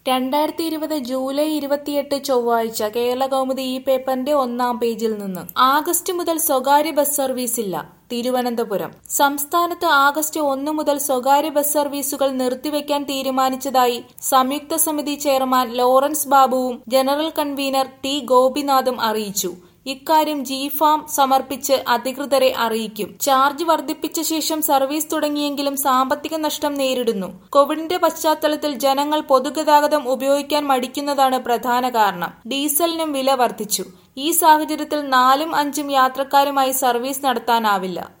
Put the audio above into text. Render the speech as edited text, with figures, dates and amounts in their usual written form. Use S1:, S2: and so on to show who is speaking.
S1: 2020 July 28 ചൊവ്വാഴ്ച കേരളകൗമുദി ഈ പേപ്പറിന്റെ ഒന്നാം പേജിൽ നിന്ന് ആഗസ്റ്റ് മുതൽ സ്വകാര്യ ബസ് സർവീസില്ല. തിരുവനന്തപുരം സംസ്ഥാനത്ത് ആഗസ്റ്റ് 1 മുതൽ സ്വകാര്യ ബസ് സർവീസുകൾ നിർത്തിവെക്കാൻ തീരുമാനിച്ചതായി സംയുക്ത സമിതി ചെയർമാൻ ലോറൻസ് ബാബുവും ജനറൽ കൺവീനർ ടി ഗോപിനാഥും അറിയിച്ചു. ഇക്കാര്യം ജിഫാം സമർപ്പിച്ച് അധികൃതരെ അറിയിക്കും. ചാർജ് വർദ്ധിപ്പിച്ച ശേഷം സർവീസ് തുടങ്ങിയെങ്കിലും സാമ്പത്തിക നഷ്ടം നേരിടുന്നു. കോവിഡിന്റെ പശ്ചാത്തലത്തിൽ ജനങ്ങൾ പൊതുഗതാഗതം ഉപയോഗിക്കാൻ മടിക്കുന്നതാണ് പ്രധാന കാരണം. ഡീസലിനും വില വർദ്ധിച്ചു. ഈ സാഹചര്യത്തിൽ 4ഉം 5ഉം യാത്രക്കാരുമായി സർവീസ് നടത്താനാവില്ല.